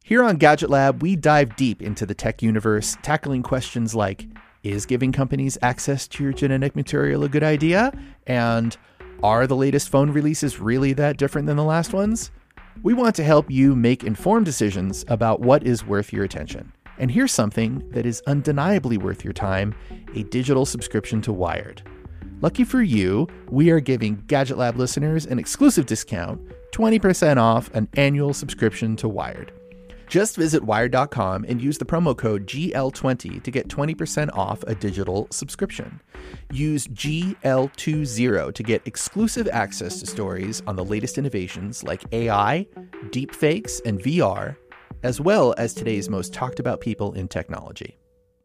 Here on Gadget Lab, we dive deep into the tech universe, tackling questions like, is giving companies access to your genetic material a good idea? And are the latest phone releases really that different than the last ones? We want to help you make informed decisions about what is worth your attention. And here's something that is undeniably worth your time, a digital subscription to Wired. Lucky for you, we are giving Gadget Lab listeners an exclusive discount, 20% off an annual subscription to Wired. Just visit Wired.com and use the promo code GL20 to get 20% off a digital subscription. Use GL20 to get exclusive access to stories on the latest innovations like AI, deepfakes, and VR, as well as today's most talked about people in technology.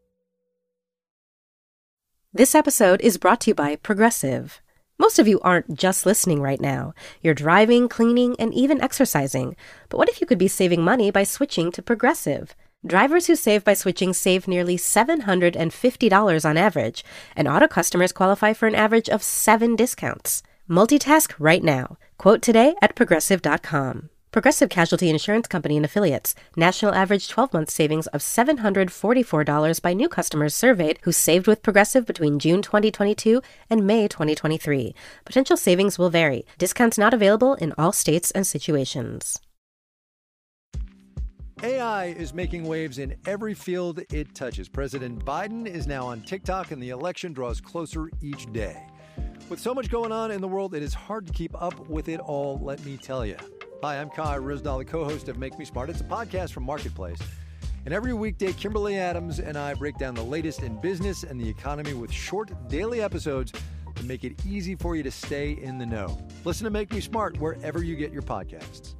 This episode is brought to you by Progressive. Most of you aren't just listening right now. You're driving, cleaning, and even exercising. But what if you could be saving money by switching to Progressive? Drivers who save by switching save nearly $750 on average, and auto customers qualify for an average of 7 discounts. Multitask right now. Quote today at Progressive.com. Progressive Casualty Insurance Company and Affiliates. National average 12-month savings of $744 by new customers surveyed who saved with Progressive between June 2022 and May 2023. Potential savings will vary. Discounts not available in all states and situations. AI is making waves in every field it touches. President Biden is now on TikTok, and the election draws closer each day. With so much going on in the world, it is hard to keep up with it all, let me tell you. Hi, I'm Kai Ryssdal, the co-host of Make Me Smart. It's a podcast from Marketplace. And every weekday, Kimberly Adams and I break down the latest in business and the economy with short daily episodes to make it easy for you to stay in the know. Listen to Make Me Smart wherever you get your podcasts.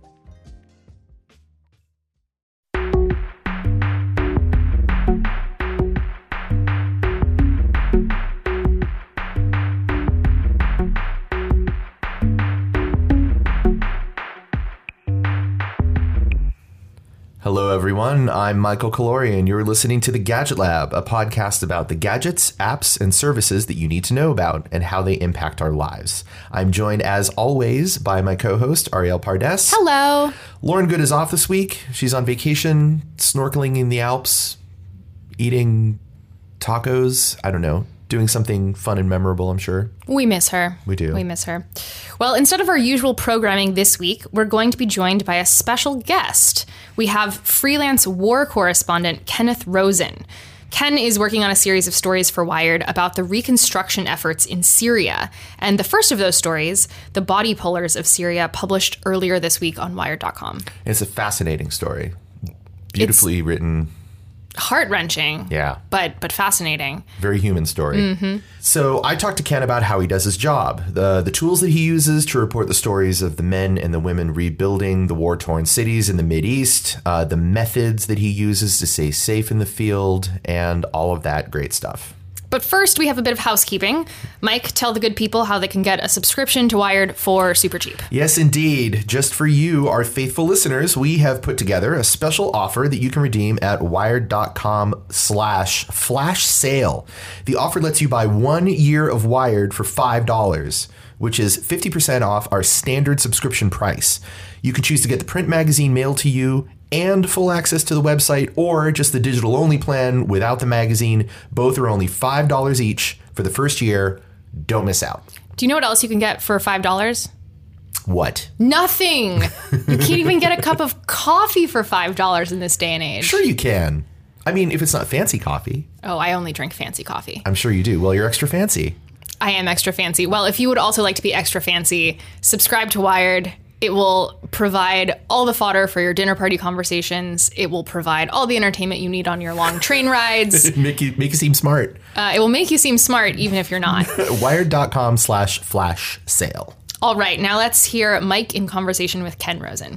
Hello, everyone. I'm Michael Calori, and you're listening to The Gadget Lab, a podcast about the gadgets, apps, and services that you need to know about and how they impact our lives. I'm joined, as always, by my co-host, Ariel Pardes. Hello. Lauren Good is off this week. She's on vacation, snorkeling in the Alps, eating tacos. I don't know. Doing something fun and memorable, I'm sure. We miss her. We do. We miss her. Well, instead of our usual programming this week, we're going to be joined by a special guest. We have freelance war correspondent Kenneth Rosen. Ken is working on a series of stories for Wired about the reconstruction efforts in Syria. And the first of those stories, The Body Pullers of Syria, published earlier this week on Wired.com. It's a fascinating story. Beautifully written. Heart-wrenching, yeah, but fascinating. Very human story. Mm-hmm. So I talked to Ken about how he does his job, the tools that he uses to report the stories of the men and the women rebuilding the war-torn cities in the Mideast, the methods that he uses to stay safe in the field, and all of that great stuff. But first, we have a bit of housekeeping. Mike, tell the good people how they can get a subscription to Wired for super cheap. Yes, indeed. Just for you, our faithful listeners, we have put together a special offer that you can redeem at wired.com/flash sale. The offer lets you buy 1 year of Wired for $5, which is 50% off our standard subscription price. You can choose to get the print magazine mailed to you and full access to the website, or just the digital-only plan without the magazine. Both are only $5 each for the first year. Don't miss out. Do you know what else you can get for $5? What? Nothing. You can't even get a cup of coffee for $5 in this day and age. Sure you can. I mean, if it's not fancy coffee. Oh, I only drink fancy coffee. I'm sure you do. Well, you're extra fancy. I am extra fancy. Well, if you would also like to be extra fancy, subscribe to Wired. It will provide all the fodder for your dinner party conversations. It will provide all the entertainment you need on your long train rides. make you seem smart. It will make you seem smart even if you're not. Wired.com/flash sale. All right, now let's hear Mike in conversation with Ken Rosen.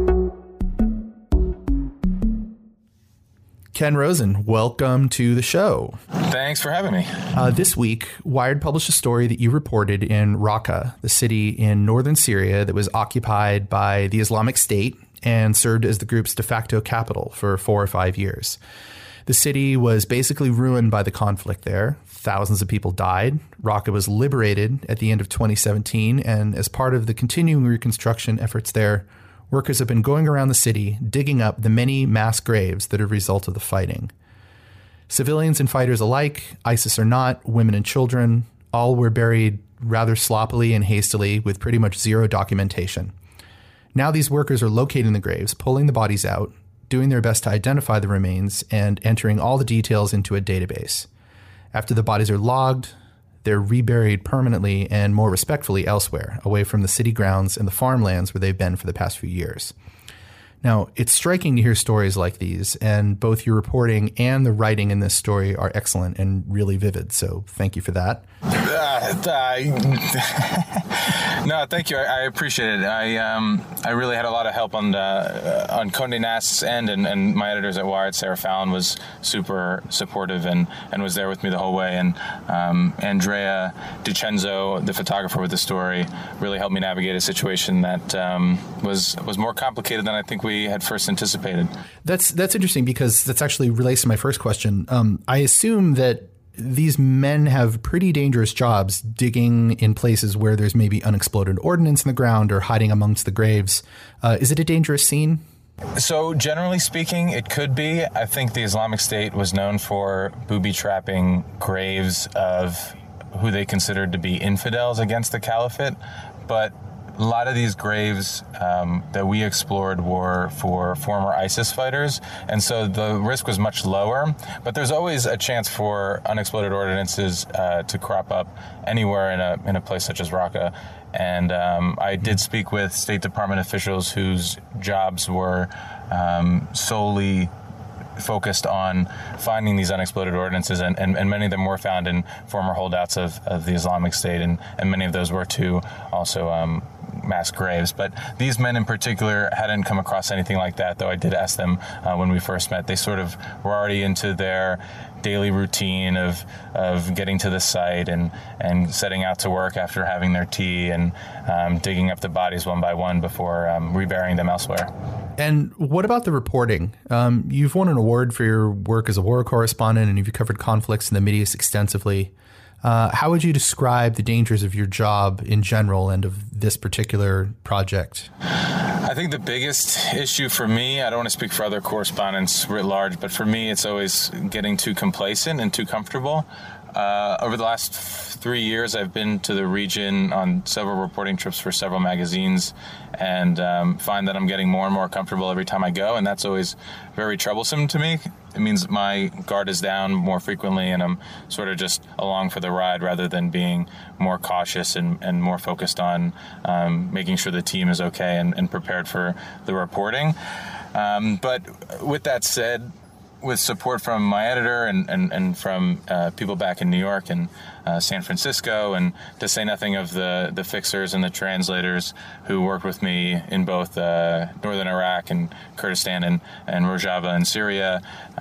Ken Rosen, welcome to the show. Thanks for having me. This week, Wired published a story that you reported in Raqqa, the city in northern Syria that was occupied by the Islamic State and served as the group's de facto capital for 4 or 5 years. The city was basically ruined by the conflict there. Thousands of people died. Raqqa was liberated at the end of 2017, and as part of the continuing reconstruction efforts there, workers have been going around the city digging up the many mass graves that are a result of the fighting. Civilians and fighters alike, ISIS or not, women and children, all were buried rather sloppily and hastily with pretty much zero documentation. Now these workers are locating the graves, pulling the bodies out, doing their best to identify the remains, and entering all the details into a database. After the bodies are logged, they're reburied permanently and more respectfully elsewhere, away from the city grounds and the farmlands where they've been for the past few years. Now, it's striking to hear stories like these, and both your reporting and the writing in this story are excellent and really vivid, so thank you for that. No, thank you. I appreciate it. I really had a lot of help on Condé Nast's end, and my editors at Wired, Sarah Fallon, was super supportive and was there with me the whole way. And Andrea DiCenzo, the photographer with the story, really helped me navigate a situation that was more complicated than I think we had first anticipated. That's interesting because that's actually relates to my first question. I assume that these men have pretty dangerous jobs digging in places where there's maybe unexploded ordnance in the ground or hiding amongst the graves. Is it a dangerous scene? So generally speaking, it could be. I think the Islamic State was known for booby-trapping graves of who they considered to be infidels against the caliphate. But a lot of these graves that we explored were for former ISIS fighters, and so the risk was much lower. But there's always a chance for unexploded ordnances to crop up anywhere in a place such as Raqqa. And I did speak with State Department officials whose jobs were solely focused on finding these unexploded ordnances, and many of them were found in former holdouts of the Islamic State, and many of those were too also mass graves. But these men in particular hadn't come across anything like that, though I did ask them when we first met. They sort of were already into their daily routine of getting to the site and setting out to work after having their tea and digging up the bodies one by one before reburying them elsewhere. And what about the reporting? You've won an award for your work as a war correspondent, and you've covered conflicts in the Middle East extensively. How would you describe the dangers of your job in general and of this particular project? I think the biggest issue for me, I don't want to speak for other correspondents writ large, but for me, it's always getting too complacent and too comfortable. Over the last 3 years, I've been to the region on several reporting trips for several magazines, and find that I'm getting more and more comfortable every time I go, and that's always very troublesome to me. It means my guard is down more frequently, and I'm sort of just along for the ride rather than being more cautious and more focused on making sure the team is okay and prepared for the reporting. But with that said, with support from my editor and from people back in New York and San Francisco, and to say nothing of the fixers and the translators who worked with me in both northern Iraq and Kurdistan and Rojava in Syria,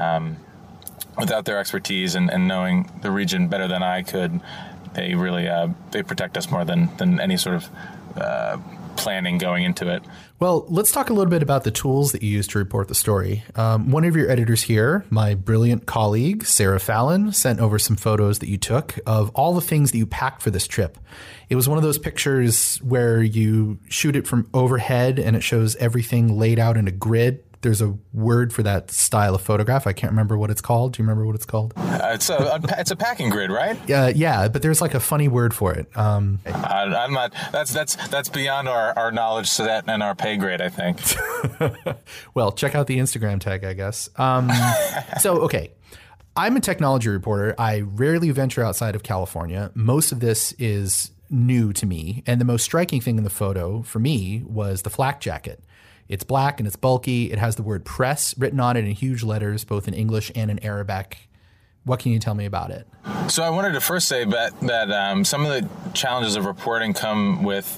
without their expertise and knowing the region better than I could, they really they protect us more than any sort of planning going into it. Well, let's talk a little bit about the tools that you used to report the story. One of your editors here, my brilliant colleague, Sarah Fallon, sent over some photos that you took of all the things that you packed for this trip. It was one of those pictures where you shoot it from overhead and it shows everything laid out in a grid. There's a word for that style of photograph. I can't remember what it's called. Do you remember what it's called? It's a packing grid, right? Yeah, but there's like a funny word for it. I'm not. That's beyond our knowledge set and our pay grade, I think. Well, check out the Instagram tag, I guess. So, okay. I'm a technology reporter. I rarely venture outside of California. Most of this is new to me. And the most striking thing in the photo for me was the flak jacket. It's black and it's bulky. It has the word press written on it in huge letters, both in English and in Arabic. What can you tell me about it? So I wanted to first say that some of the challenges of reporting come with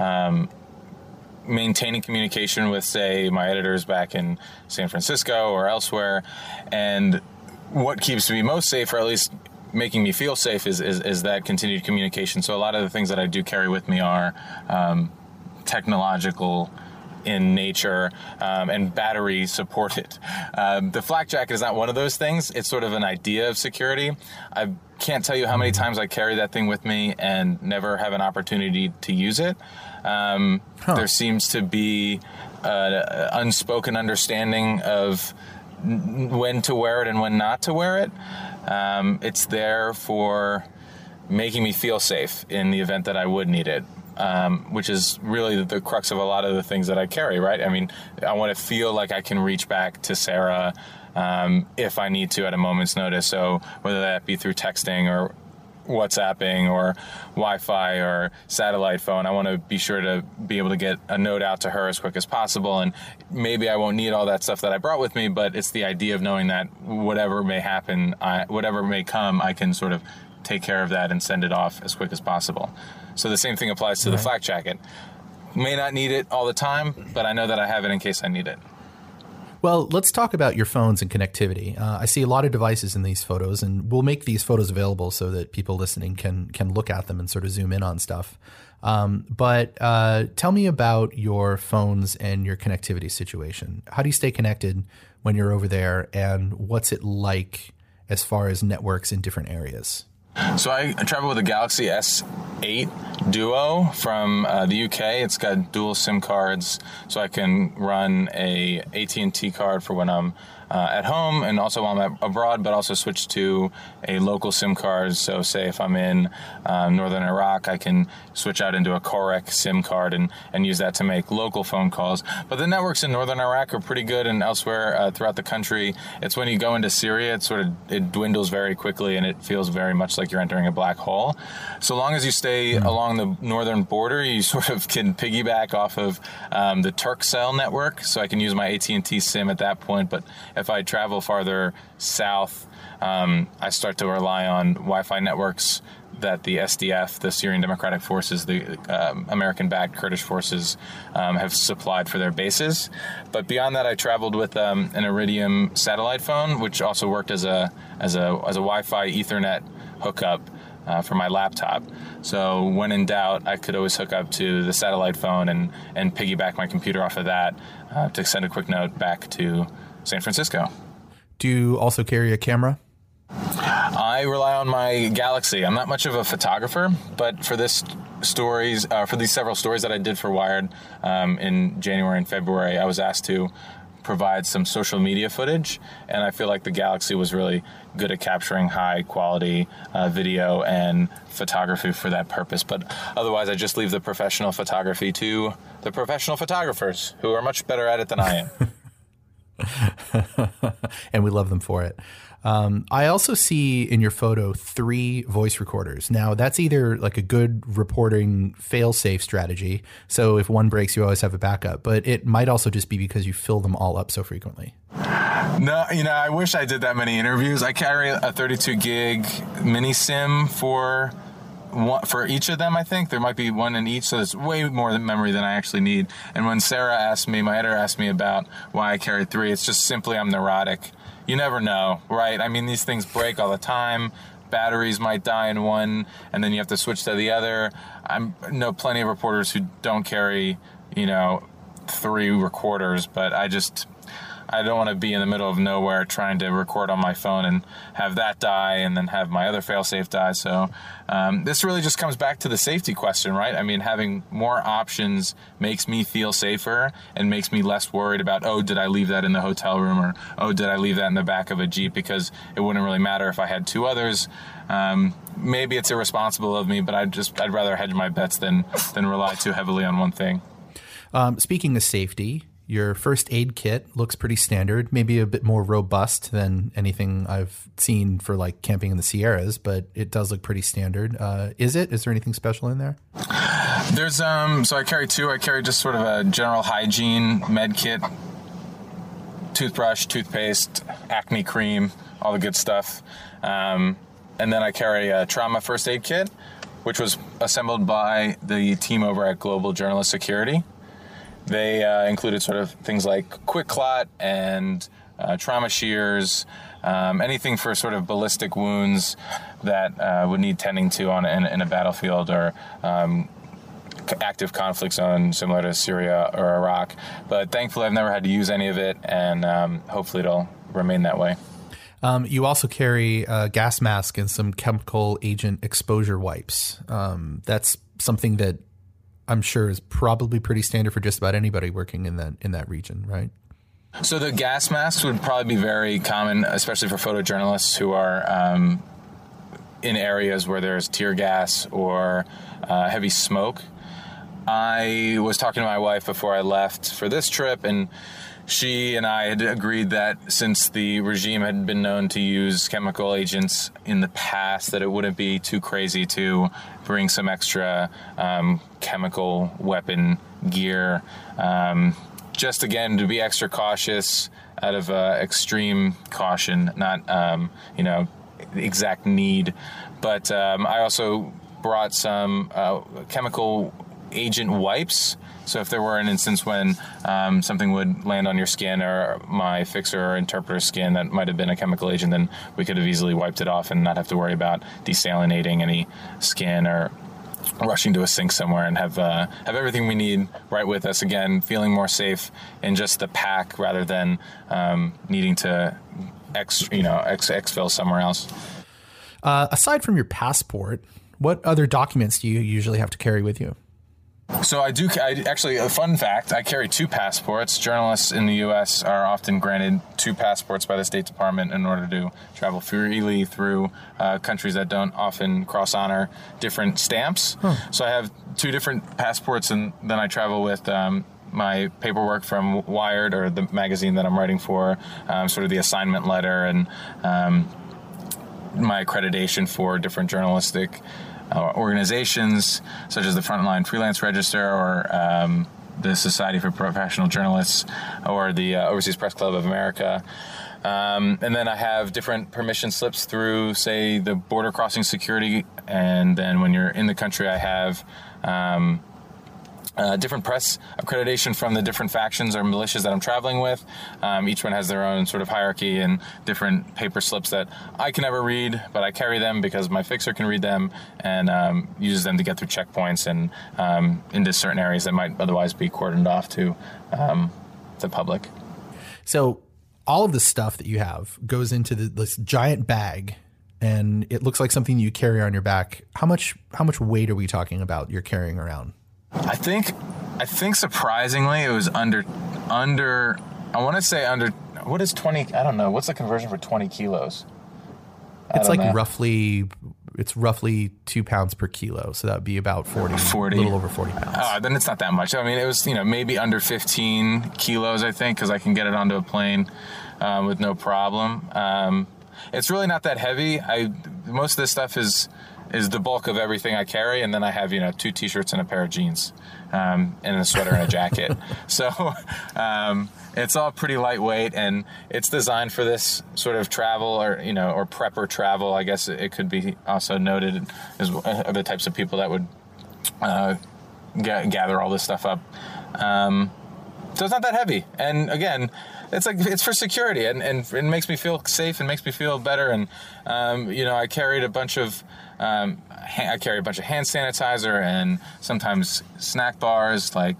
maintaining communication with, say, my editors back in San Francisco or elsewhere. And what keeps me most safe, or at least making me feel safe, is that continued communication. So a lot of the things that I do carry with me are technological in nature and battery supported. The flak jacket is not one of those things. It's sort of an idea of security. I can't tell you how many times I carry that thing with me and never have an opportunity to use it. There seems to be an unspoken understanding of when to wear it and when not to wear it. It's there for making me feel safe in the event that I would need it, which is really the crux of a lot of the things that I carry, right? I mean, I want to feel like I can reach back to Sarah if I need to at a moment's notice. So whether that be through texting or WhatsApping or Wi-Fi or satellite phone, I want to be sure to be able to get a note out to her as quick as possible. And maybe I won't need all that stuff that I brought with me, but it's the idea of knowing that whatever may happen, whatever may come, I can sort of take care of that and send it off as quick as possible. So the same thing applies to the flak jacket. May not need it all the time, but I know that I have it in case I need it. Well, let's talk about your phones and connectivity. I see a lot of devices in these photos, and we'll make these photos available so that people listening can look at them and sort of zoom in on stuff. But tell me about your phones and your connectivity situation. How do you stay connected when you're over there, and what's it like as far as networks in different areas? So I travel with a Galaxy S8 Duo from the UK. It's got dual SIM cards, so I can run a AT&T card for when I'm at home and also while I'm abroad, but also switch to a local SIM card. So say if I'm in northern Iraq, I can switch out into a Corec SIM card and use that to make local phone calls. But the networks in northern Iraq are pretty good, and elsewhere throughout the country, it's when you go into Syria, it dwindles very quickly and it feels very much like you're entering a black hole. So long as you stay along the northern border, you sort of can piggyback off of the Turkcell network. So I can use my AT&T SIM at that point, but if I travel farther south, I start to rely on Wi-Fi networks that the SDF, the Syrian Democratic Forces, the American-backed Kurdish forces, have supplied for their bases. But beyond that, I traveled with an Iridium satellite phone, which also worked as a Wi-Fi Ethernet hookup for my laptop. So when in doubt, I could always hook up to the satellite phone and piggyback my computer off of that to send a quick note back to San Francisco. Do you also carry a camera? I rely on my Galaxy. I'm not much of a photographer, but for these several stories that I did for Wired in January and February, I was asked to provide some social media footage, and I feel like the Galaxy was really good at capturing high quality video and photography for that purpose. But otherwise, I just leave the professional photography to the professional photographers who are much better at it than I am. And we love them for it. I also see in your photo 3 voice recorders. Now, that's either like a good reporting fail-safe strategy, so if one breaks, you always have a backup, but it might also just be because you fill them all up so frequently. No, I wish I did that many interviews. I carry a 32 gig mini SIM for each of them. I think there might be one in each, so it's way more memory than I actually need. And when my editor asked me about why I carried 3, it's just simply I'm neurotic. You never know, right? I mean, these things break all the time. Batteries might die in one, and then you have to switch to the other. I know plenty of reporters who don't carry, 3 recorders, but I don't want to be in the middle of nowhere trying to record on my phone and have that die and then have my other fail-safe die. So this really just comes back to the safety question, right? I mean, having more options makes me feel safer and makes me less worried about, did I leave that in the hotel room, or, did I leave that in the back of a Jeep? Because it wouldn't really matter if I had 2 others. Maybe it's irresponsible of me, but I'd rather hedge my bets than rely too heavily on one thing. Speaking of safety, your first aid kit looks pretty standard, maybe a bit more robust than anything I've seen for like camping in the Sierras, but it does look pretty standard. Is there anything special in there? There's, so I carry 2. I carry just sort of a general hygiene med kit, toothbrush, toothpaste, acne cream, all the good stuff. And then I carry a trauma first aid kit, which was assembled by the team over at Global Journalist Security. They included sort of things like Quick Clot and trauma shears, anything for sort of ballistic wounds that would need tending to in a battlefield, or active conflict zone similar to Syria or Iraq. But thankfully, I've never had to use any of it, and hopefully it'll remain that way. You also carry a gas mask and some chemical agent exposure wipes. That's something that I'm sure is probably pretty standard for just about anybody working in that region, right? So the gas masks would probably be very common, especially for photojournalists who are in areas where there's tear gas or heavy smoke. I was talking to my wife before I left for this trip, and she and I had agreed that since the regime had been known to use chemical agents in the past, that it wouldn't be too crazy to bring some extra chemical weapon gear. Just, again, to be extra cautious out of extreme caution, not, exact need. But I also brought some chemical agent wipes. So if there were an instance when something would land on your skin or my fixer or interpreter's skin that might have been a chemical agent, then we could have easily wiped it off and not have to worry about desalinating any skin or rushing to a sink somewhere, and have everything we need right with us. Again, feeling more safe in just the pack rather than needing to exfil somewhere else. Aside from your passport, what other documents do you usually have to carry with you? So actually, a fun fact, I carry 2 passports. Journalists in the U.S. are often granted 2 passports by the State Department in order to travel freely through countries that don't often cross honor different stamps. So I have 2 different passports, and then I travel with my paperwork from Wired, or the magazine that I'm writing for, sort of the assignment letter, and my accreditation for different journalistic organizations such as the Frontline Freelance Register, or the Society for Professional Journalists, or the Overseas Press Club of America. And then I have different permission slips through, say, the border crossing security. And then when you're in the country, I have different press accreditation from the different factions or militias that I'm traveling with. Each one has their own sort of hierarchy and different paper slips that I can never read, but I carry them because my fixer can read them and uses them to get through checkpoints and into certain areas that might otherwise be cordoned off to the public. So all of the stuff that you have goes into this giant bag, and it looks like something you carry on your back. How much weight are we talking about you're carrying around? I think surprisingly it was under I want to say under, what is 20, I don't know, what's the conversion for 20 kilos? It's like roughly 2 pounds per kilo, so that would be about 40, a little over 40 pounds. Then it's not that much. I mean, it was, maybe under 15 kilos, I think, because I can get it onto a plane with no problem. It's really not that heavy. Most of this stuff is the bulk of everything I carry, and then I have 2 t-shirts and a pair of jeans, and a sweater and a jacket. So it's all pretty lightweight, and it's designed for this sort of travel, or or prepper travel, I guess it could be also noted, as the types of people that would gather all this stuff up. So it's not that heavy, and again, it's for security, and it makes me feel safe and makes me feel better. And I carried a bunch of hand sanitizer and sometimes snack bars like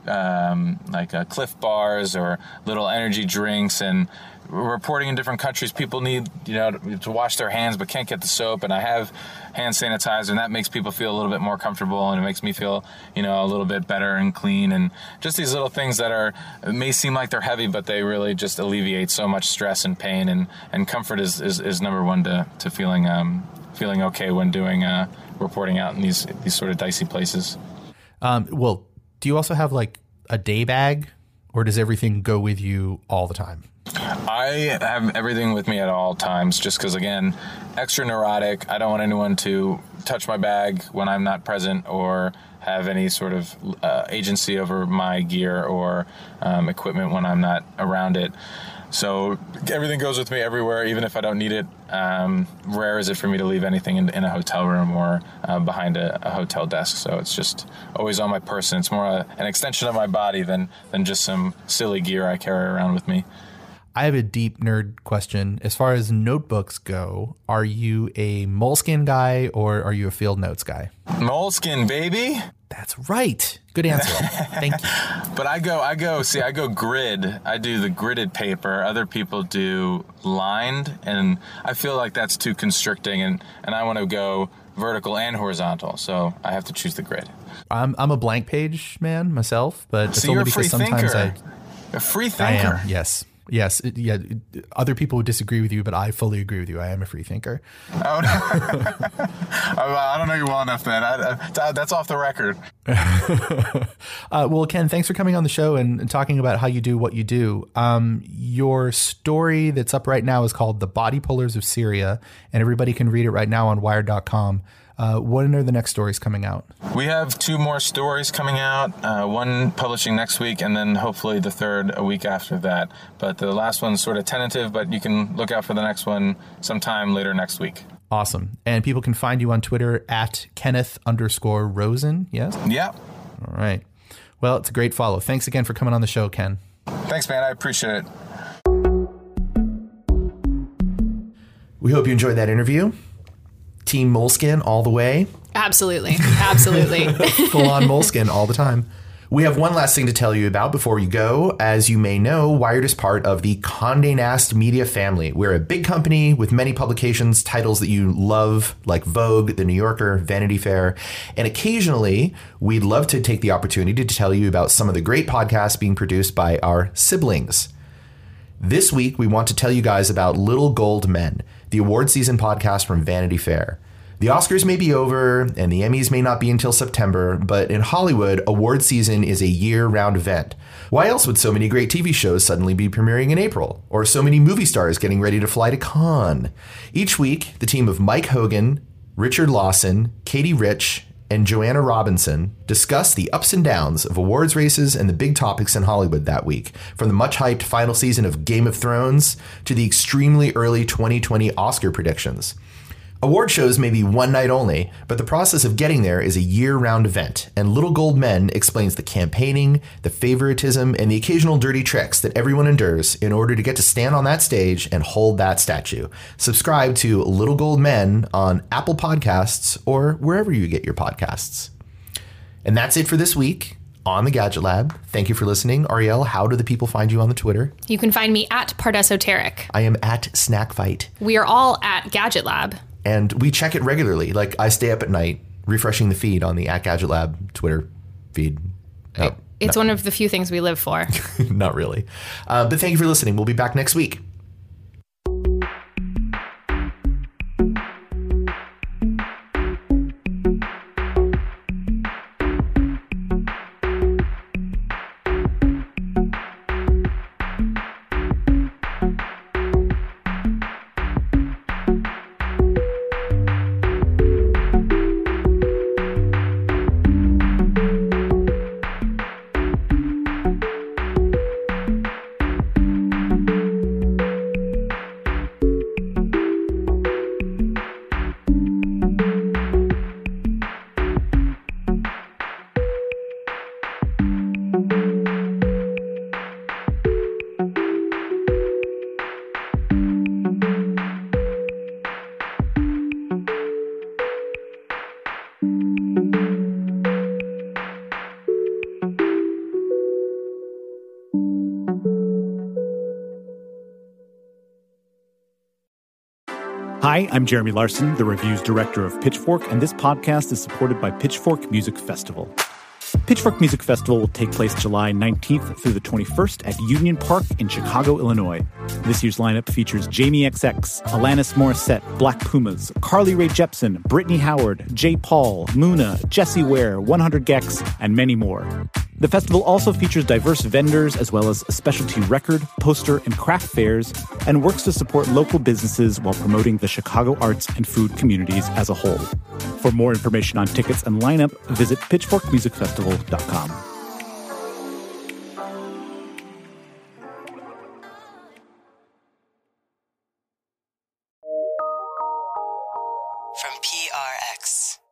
Cliff bars or little energy drinks. And reporting in different countries, people need to wash their hands but can't get the soap, and I have hand sanitizer, and that makes people feel a little bit more comfortable, and it makes me feel a little bit better and clean. And just these little things that may seem like they're heavy, but they really just alleviate so much stress and pain, and comfort is number one to feeling okay when doing reporting out in these sort of dicey places. Well, do you also have like a day bag, or does everything go with you all the time? I have everything with me at all times, just because, again, extra neurotic. I don't want anyone to touch my bag when I'm not present or have any sort of agency over my gear or equipment when I'm not around it. So everything goes with me everywhere, even if I don't need it. Rare is it for me to leave anything in a hotel room or behind a hotel desk. So it's just always on my person. It's more an extension of my body than just some silly gear I carry around with me. I have a deep nerd question. As far as notebooks go, are you a Moleskine guy or are you a Field Notes guy? Moleskine, baby. That's right. Good answer. Thank you. But I go grid. I do the gridded paper. Other people do lined, and I feel like that's too constricting, and I want to go vertical and horizontal, so I have to choose the grid. I'm a blank page man myself, but it's So only you're a because free sometimes thinker. A free I thinker. am. Yes. Yes. Other people would disagree with you, but I fully agree with you. I am a free thinker. Oh, no. I don't know you well enough, then. That's off the record. Well, Ken, thanks for coming on the show and talking about how you do what you do. Your story that's up right now is called The Body Pullers of Syria, and everybody can read it right now on Wired.com. When are the next stories coming out? We have 2 more stories coming out, one publishing next week, and then hopefully the third a week after that. But the last one's sort of tentative, but you can look out for the next one sometime later next week. Awesome. And people can find you on Twitter at Kenneth_Rosen. Yes? Yeah. All right. Well, it's a great follow. Thanks again for coming on the show, Ken. Thanks, man. I appreciate it. We hope you enjoyed that interview. Team Moleskine all the way. Absolutely. Absolutely. Full on Moleskine all the time. We have one last thing to tell you about before we go. As you may know, Wired is part of the Condé Nast Media family. We're a big company with many publications, titles that you love, like Vogue, The New Yorker, Vanity Fair. And occasionally, we'd love to take the opportunity to tell you about some of the great podcasts being produced by our siblings. This week, we want to tell you guys about Little Gold Men, the award season podcast from Vanity Fair. The Oscars may be over and the Emmys may not be until September, but in Hollywood, award season is a year-round event. Why else would so many great TV shows suddenly be premiering in April? Or so many movie stars getting ready to fly to Cannes? Each week, the team of Mike Hogan, Richard Lawson, Katie Rich, and Joanna Robinson discuss the ups and downs of awards races and the big topics in Hollywood that week, from the much-hyped final season of Game of Thrones to the extremely early 2020 Oscar predictions. Award shows may be one night only, but the process of getting there is a year-round event, and Little Gold Men explains the campaigning, the favoritism, and the occasional dirty tricks that everyone endures in order to get to stand on that stage and hold that statue. Subscribe to Little Gold Men on Apple Podcasts or wherever you get your podcasts. And that's it for this week on the Gadget Lab. Thank you for listening. Ariel, how do the people find you on the Twitter? You can find me at Pardesoteric. I am at Snackfight. We are all at Gadget Lab. And we check it regularly. Like, I stay up at night refreshing the feed on the @GadgetLab Twitter feed. It's one of the few things we live for. Not really. But thank you for listening. We'll be back next week. Hi, I'm Jeremy Larson, the reviews director of Pitchfork, and this podcast is supported by Pitchfork Music Festival. Pitchfork Music Festival will take place July 19th through the 21st at Union Park in Chicago, Illinois. This year's lineup features Jamie XX, Alanis Morissette, Black Pumas, Carly Rae Jepsen, Brittany Howard, J. Paul, Muna, Jessie Ware, 100 Gex, and many more. The festival also features diverse vendors as well as specialty record, poster, and craft fairs, and works to support local businesses while promoting the Chicago arts and food communities as a whole. For more information on tickets and lineup, visit pitchforkmusicfestival.com. From PRX.